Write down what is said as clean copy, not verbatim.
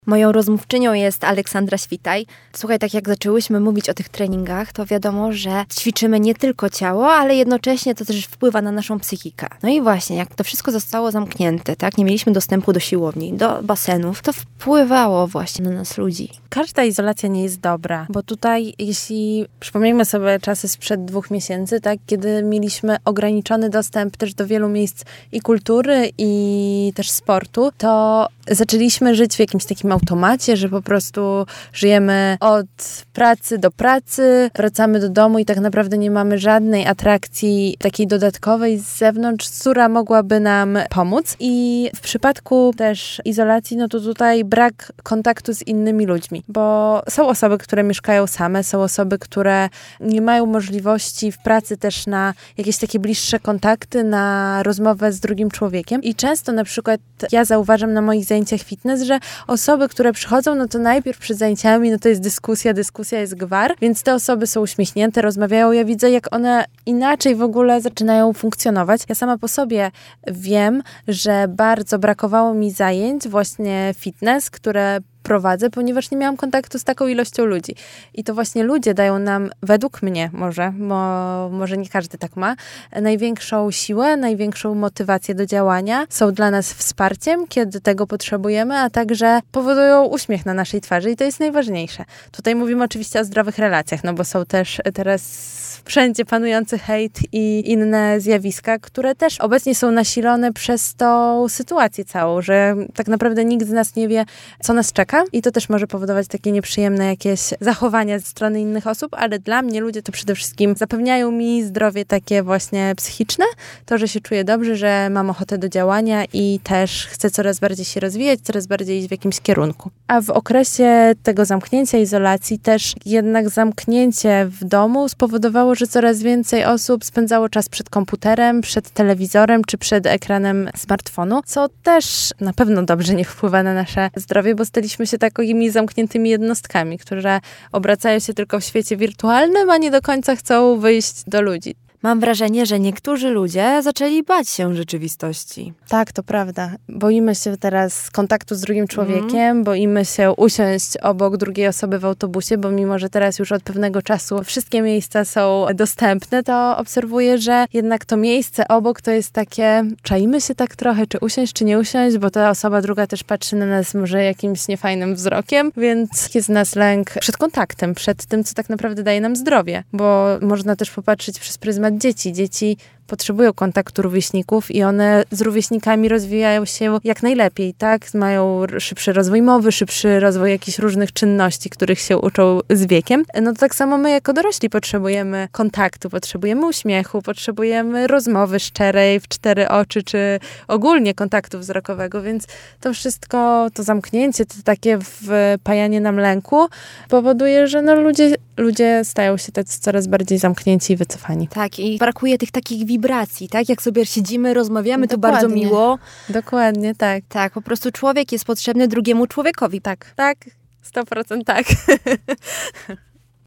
Moją rozmówczynią jest Aleksandra Świtaj. Słuchaj, tak jak zaczęłyśmy mówić o tych treningach, to wiadomo, że ćwiczymy nie tylko ciało, ale jednocześnie to też wpływa na naszą psychikę. No i właśnie, jak to wszystko zostało zamknięte, tak, nie mieliśmy dostępu do siłowni, do basenów, to wpływało właśnie na nas ludzi. Każda izolacja nie jest dobra, bo tutaj, jeśli przypomnijmy sobie czasy sprzed 2 miesięcy, tak, kiedy mieliśmy ograniczony dostęp też do wielu miejsc i kultury, i też sportu, to zaczęliśmy żyć w jakimś takim automacie, że po prostu żyjemy od pracy do pracy, wracamy do domu i tak naprawdę nie mamy żadnej atrakcji takiej dodatkowej z zewnątrz, która mogłaby nam pomóc. I w przypadku też izolacji, no to tutaj brak kontaktu z innymi ludźmi, bo są osoby, które mieszkają same, są osoby, które nie mają możliwości w pracy też na jakieś takie bliższe kontakty, na rozmowę z drugim człowiekiem. I często na przykład ja zauważam na moich zajęciach fitness, że osoby, które przychodzą, no to najpierw przed zajęciami, no to jest dyskusja jest gwar, więc te osoby są uśmiechnięte, rozmawiają, ja widzę, jak one inaczej w ogóle zaczynają funkcjonować. Ja sama po sobie wiem, że bardzo brakowało mi zajęć właśnie fitness, które prowadzę, ponieważ nie miałam kontaktu z taką ilością ludzi. I to właśnie ludzie dają nam, według mnie może nie każdy tak ma, największą siłę, największą motywację do działania. Są dla nas wsparciem, kiedy tego potrzebujemy, a także powodują uśmiech na naszej twarzy i to jest najważniejsze. Tutaj mówimy oczywiście o zdrowych relacjach, no bo są też teraz wszędzie panujący hejt i inne zjawiska, które też obecnie są nasilone przez tą sytuację całą, że tak naprawdę nikt z nas nie wie, co nas czeka i to też może powodować takie nieprzyjemne jakieś zachowania ze strony innych osób, ale dla mnie ludzie to przede wszystkim zapewniają mi zdrowie takie właśnie psychiczne, to, że się czuję dobrze, że mam ochotę do działania i też chcę coraz bardziej się rozwijać, coraz bardziej iść w jakimś kierunku. A w okresie tego zamknięcia, izolacji też jednak zamknięcie w domu spowodowało, że coraz więcej osób spędzało czas przed komputerem, przed telewizorem czy przed ekranem smartfonu, co też na pewno dobrze nie wpływa na nasze zdrowie, bo staliśmy się takimi zamkniętymi jednostkami, które obracają się tylko w świecie wirtualnym, a nie do końca chcą wyjść do ludzi. Mam wrażenie, że niektórzy ludzie zaczęli bać się rzeczywistości. Tak, to prawda. Boimy się teraz kontaktu z drugim człowiekiem, boimy się usiąść obok drugiej osoby w autobusie, bo mimo, że teraz już od pewnego czasu wszystkie miejsca są dostępne, to obserwuję, że jednak to miejsce obok to jest takie, czaimy się tak trochę, czy usiąść, czy nie usiąść, bo ta osoba druga też patrzy na nas może jakimś niefajnym wzrokiem, więc jest w nas lęk przed kontaktem, przed tym, co tak naprawdę daje nam zdrowie, bo można też popatrzeć przez pryzmat dzieci. Dzieci potrzebują kontaktu rówieśników i one z rówieśnikami rozwijają się jak najlepiej, tak? Mają szybszy rozwój mowy, szybszy rozwój jakichś różnych czynności, których się uczą z wiekiem. No to tak samo my jako dorośli potrzebujemy kontaktu, potrzebujemy uśmiechu, potrzebujemy rozmowy szczerej w 4 oczy, czy ogólnie kontaktu wzrokowego, więc to wszystko, to zamknięcie, to takie wpajanie nam lęku powoduje, że no ludzie stają się tacy coraz bardziej zamknięci i wycofani. Tak, i brakuje tych takich wibracji, tak? Jak sobie siedzimy, rozmawiamy, to Dokładnie. bardzo miło. Dokładnie, tak. Tak, po prostu człowiek jest potrzebny drugiemu człowiekowi. Tak, 100% tak.